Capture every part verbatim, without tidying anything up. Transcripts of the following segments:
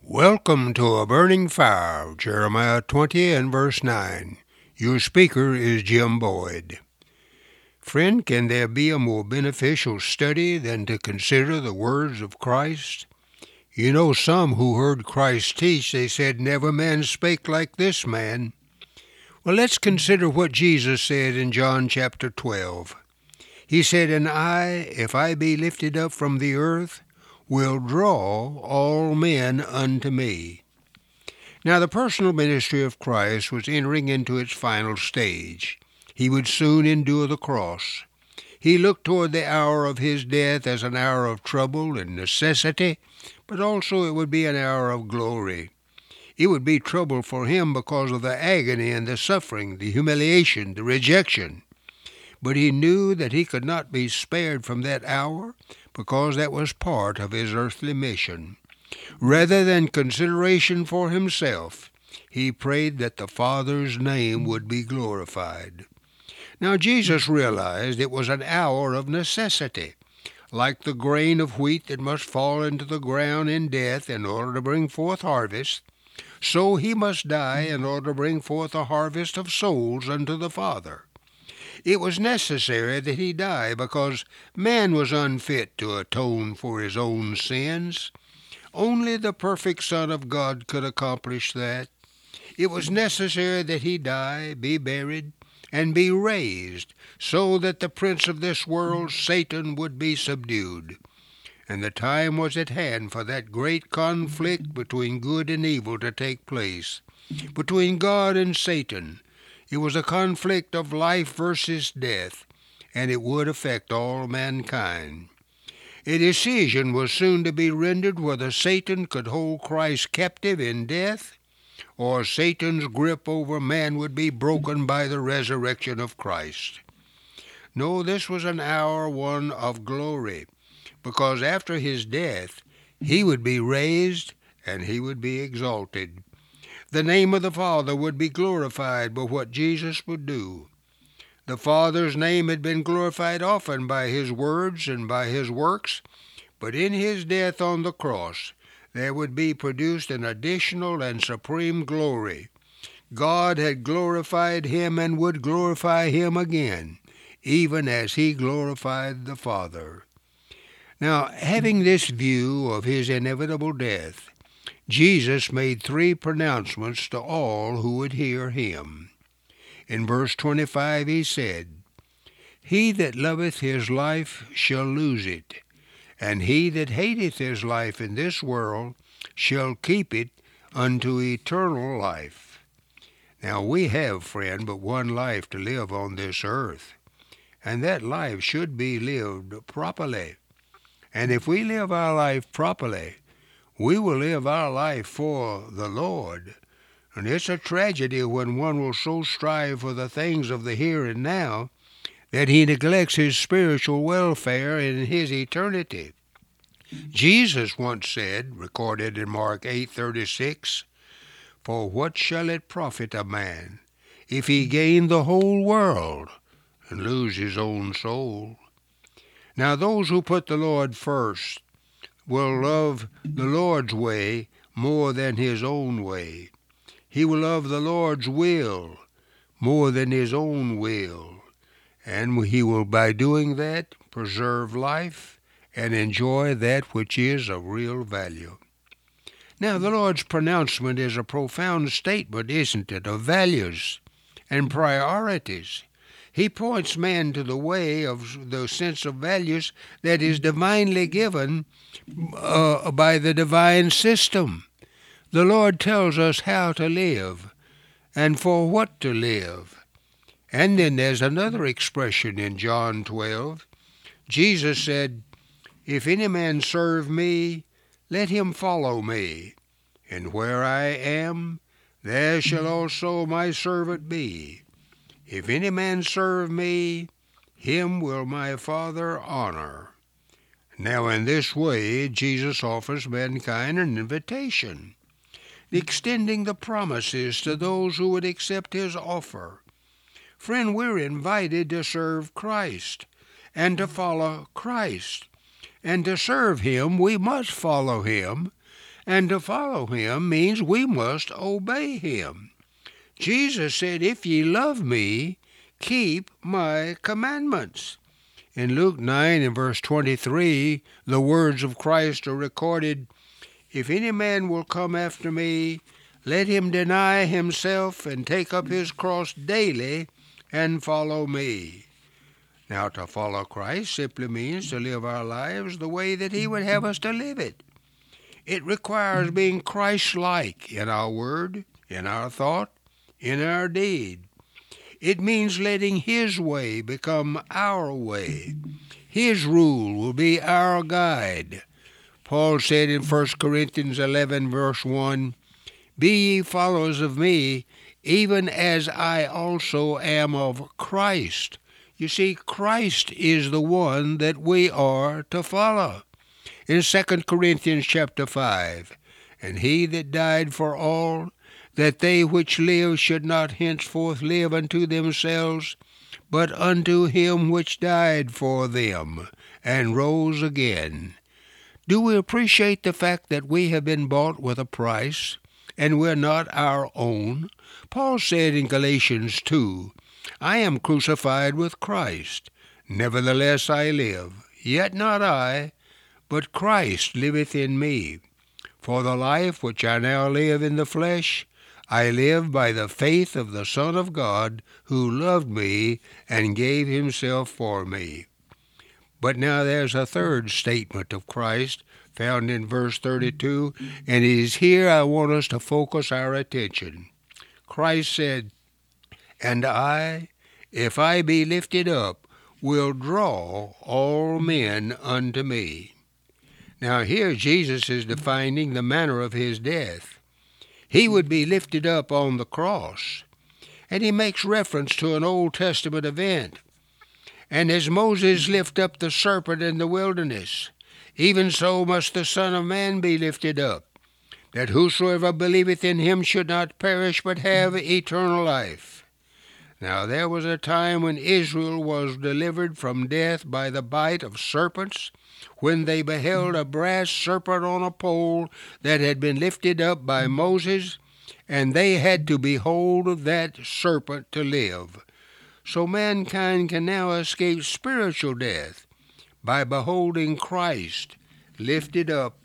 Welcome to a burning fire, Jeremiah twenty and verse nine. Your speaker is Jim Boyd. Friend, can there be a more beneficial study than to consider the words of Christ? You know, some who heard Christ teach, they said, "Never man spake like this man." Well, let's consider what Jesus said in John chapter twelve. He said, "And I, if I be lifted up from the earth, will draw all men unto me." Now the personal ministry of Christ was entering into its final stage. He would soon endure the cross. He looked toward the hour of his death as an hour of trouble and necessity, but also it would be an hour of glory. It would be trouble for him because of the agony and the suffering, the humiliation, the rejection. But he knew that he could not be spared from that hour because that was part of his earthly mission. Rather than consideration for himself, he prayed that the Father's name would be glorified. Now Jesus realized it was an hour of necessity, like the grain of wheat that must fall into the ground in death in order to bring forth harvest. So he must die in order to bring forth a harvest of souls unto the Father. It was necessary that he die because man was unfit to atone for his own sins. Only the perfect Son of God could accomplish that. It was necessary that he die, be buried, and be raised, so that the prince of this world, Satan, would be subdued. And the time was at hand for that great conflict between good and evil to take place, between God and Satan. It was a conflict of life versus death, and it would affect all mankind. A decision was soon to be rendered whether Satan could hold Christ captive in death, or Satan's grip over man would be broken by the resurrection of Christ. No, this was an hour one of glory, because after his death he would be raised and he would be exalted. The name of the Father would be glorified by what Jesus would do. The Father's name had been glorified often by his words and by his works, but in his death on the cross there would be produced an additional and supreme glory. God had glorified him and would glorify him again, even as he glorified the Father. Now, having this view of his inevitable death, Jesus made three pronouncements to all who would hear him. In verse twenty-five he said, "He that loveth his life shall lose it, and he that hateth his life in this world shall keep it unto eternal life." Now we have, friend, but one life to live on this earth, and that life should be lived properly. And if we live our life properly, we will live our life for the Lord. And it's a tragedy when one will so strive for the things of the here and now that he neglects his spiritual welfare and his eternity. Jesus once said, recorded in Mark eight thirty-six, "For what shall it profit a man if he gain the whole world and lose his own soul?" Now those who put the Lord first will love the Lord's way more than his own way. He will love the Lord's will more than his own will. And he will, by doing that, preserve life and enjoy that which is of real value. Now, the Lord's pronouncement is a profound statement, isn't it, of values and priorities. He points man to the way of the sense of values that is divinely given uh, by the divine system. The Lord tells us how to live and for what to live. And then there's another expression in John twelve. Jesus said, "If any man serve me, let him follow me. And where I am, there shall also my servant be. If any man serve me, him will my Father honor." Now in this way Jesus offers mankind an invitation, extending the promises to those who would accept his offer. Friend, we're invited to serve Christ and to follow Christ. And to serve him, we must follow him. And to follow him means we must obey him. Jesus said, if ye love me, keep my commandments. In Luke nine and verse twenty-three, the words of Christ are recorded, if any man will come after me, let him deny himself and take up his cross daily and follow me. Now, to follow Christ simply means to live our lives the way that he would have us to live it. It requires being Christ-like in our word, in our thought, in our deed. It means letting his way become our way. His rule will be our guide. Paul said in First Corinthians eleven, verse one, be ye followers of me, even as I also am of Christ. You see, Christ is the one that we are to follow. In Second Corinthians chapter five, and he that died for all, that they which live should not henceforth live unto themselves, but unto him which died for them, and rose again. Do we appreciate the fact that we have been bought with a price, and we're not our own? Paul said in Galatians two, I am crucified with Christ. Nevertheless I live, yet not I, but Christ liveth in me. For the life which I now live in the flesh, I live by the faith of the Son of God, who loved me and gave himself for me. But now there's a third statement of Christ found in verse thirty-two, and it is here I want us to focus our attention. Christ said, and I, if I be lifted up, will draw all men unto me. Now here Jesus is defining the manner of his death. He would be lifted up on the cross, and he makes reference to an Old Testament event. And as Moses lifted up the serpent in the wilderness, even so must the Son of Man be lifted up, that whosoever believeth in him should not perish but have eternal life. Now there was a time when Israel was delivered from death by the bite of serpents, when they beheld a brass serpent on a pole that had been lifted up by Moses, and they had to behold that serpent to live. So mankind can now escape spiritual death by beholding Christ lifted up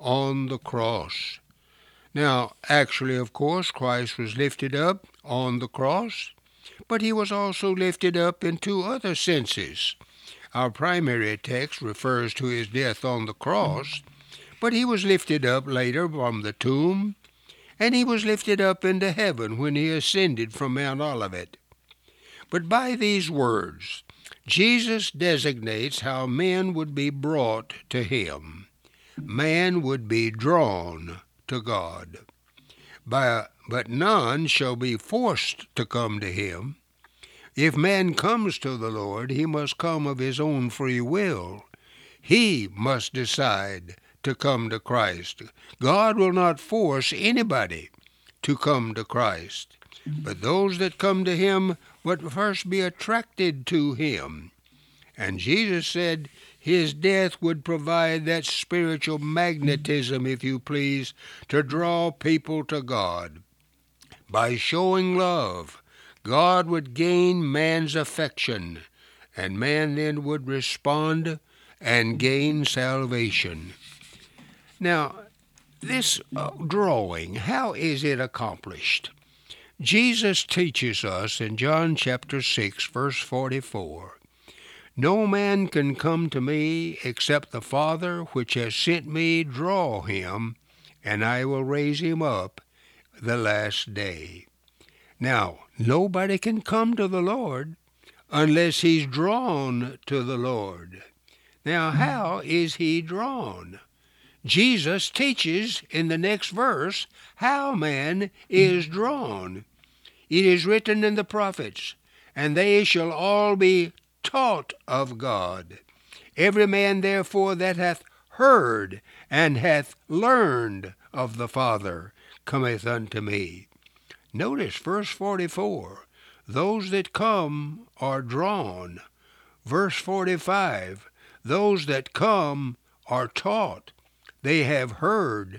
on the cross. Now, actually, of course, Christ was lifted up on the cross, but he was also lifted up in two other senses. Our primary text refers to his death on the cross, but he was lifted up later from the tomb, and he was lifted up into heaven when he ascended from Mount Olivet. But by these words, Jesus designates how men would be brought to him. Man would be drawn to God. By, but none shall be forced to come to him. If man comes to the Lord, he must come of his own free will. He must decide to come to Christ. God will not force anybody to come to Christ, but those that come to him would first be attracted to him. And Jesus said his death would provide that spiritual magnetism, if you please, to draw people to God. By showing love, God would gain man's affection, and man then would respond and gain salvation. Now, this uh, drawing, how is it accomplished? Jesus teaches us in John chapter six, verse forty-four, no man can come to me except the Father which has sent me draw him, and I will raise him up the last day. Now, nobody can come to the Lord unless he's drawn to the Lord. Now, how is he drawn? Jesus teaches in the next verse how man is drawn. It is written in the prophets, and they shall all be taught of God. Every man therefore that hath heard and hath learned of the Father cometh unto me. Notice verse forty-four, those that come are drawn. Verse forty-five, those that come are taught. They have heard,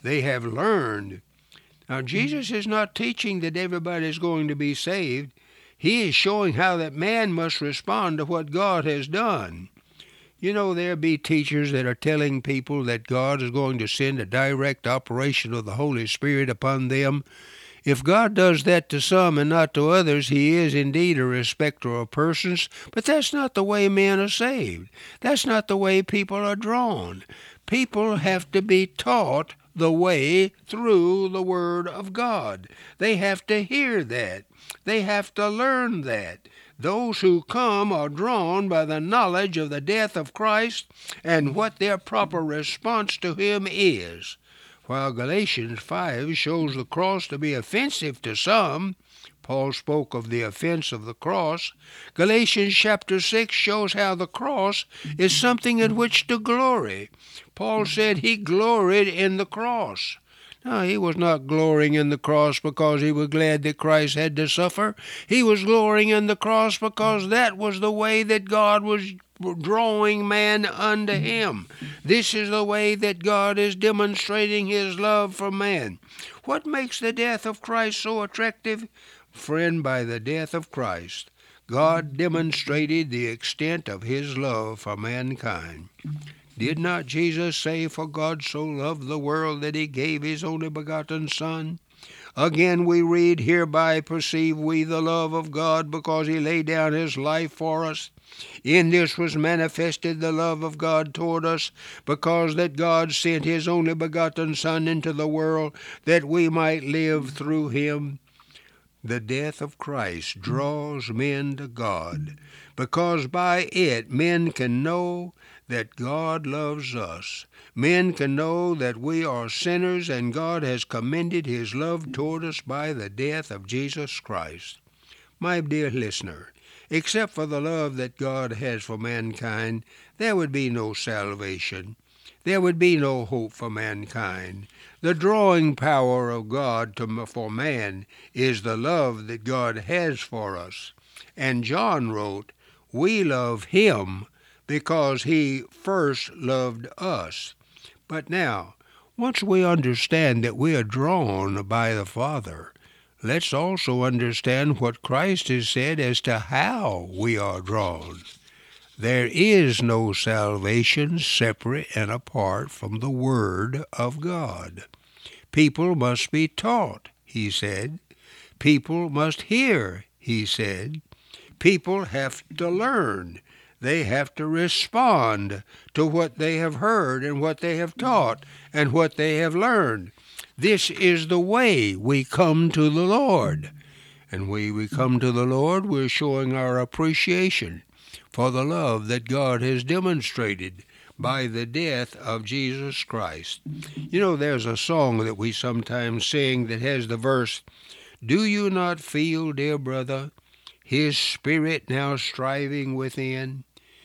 They have learned. Now, Jesus is not teaching that everybody is going to be saved. He is showing how that man must respond to what God has done. You know, there be teachers that are telling people that God is going to send a direct operation of the Holy Spirit upon them. If God does that to some and not to others, he is indeed a respecter of persons, but that's not the way men are saved. That's not the way people are drawn. People have to be taught the way through the Word of God. They have to hear that. They have to learn that. Those who come are drawn by the knowledge of the death of Christ and what their proper response to him is. While Galatians five shows the cross to be offensive to some, Paul spoke of the offense of the cross. Galatians chapter six shows how the cross is something in which to glory. Paul said he gloried in the cross. No, he was not glorying in the cross because he was glad that Christ had to suffer. He was glorying in the cross because that was the way that God was drawing man unto him. This is the way that God is demonstrating his love for man. What makes the death of Christ so attractive? Friend, by the death of Christ, God demonstrated the extent of his love for mankind. Did not Jesus say, "For God so loved the world that he gave his only begotten Son"? Again we read, "Hereby perceive we the love of God, because he laid down his life for us. In this was manifested the love of God toward us, because that God sent his only begotten Son into the world, that we might live through him." The death of Christ draws men to God, because by it men can know that God loves us. Men can know that we are sinners, and God has commended his love toward us by the death of Jesus Christ. My dear listener, except for the love that God has for mankind, there would be no salvation. There would be no hope for mankind. The drawing power of God to, for man is the love that God has for us. And John wrote, "We love him because he first loved us." But now, once we understand that we are drawn by the Father, let's also understand what Christ has said as to how we are drawn. There is no salvation separate and apart from the Word of God. People must be taught, he said. People must hear, he said. People have to learn. They have to respond to what they have heard and what they have taught and what they have learned. This is the way we come to the Lord. And when we come to the Lord, we're showing our appreciation for the love that God has demonstrated by the death of Jesus Christ. You know, there's a song that we sometimes sing that has the verse, "Do you not feel, dear brother, his Spirit now striving within?"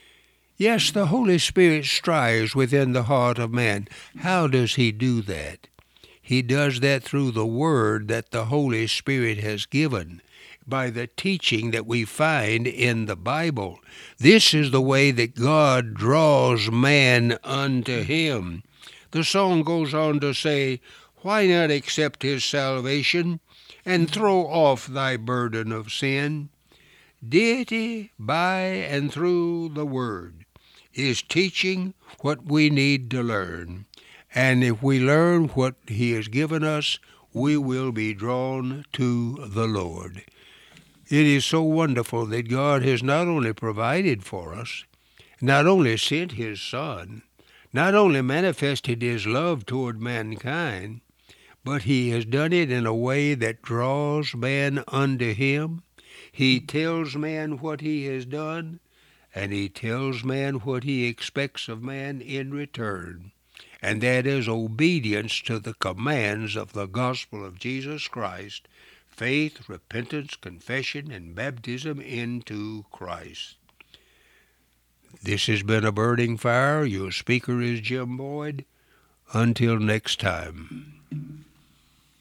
Yes, the Holy Spirit strives within the heart of man. How does he do that? He does that through the Word that the Holy Spirit has given, by the teaching that we find in the Bible. This is the way that God draws man unto him. The song goes on to say, "Why not accept his salvation and throw off thy burden of sin?" Deity by and through the Word is teaching what we need to learn. And if we learn what he has given us, we will be drawn to the Lord. It is so wonderful that God has not only provided for us, not only sent his Son, not only manifested his love toward mankind, but he has done it in a way that draws man unto him. He tells man what he has done, and he tells man what he expects of man in return. And that is obedience to the commands of the gospel of Jesus Christ, faith, repentance, confession, and baptism into Christ. This has been A Burning Fire. Your speaker is Jim Boyd. Until next time.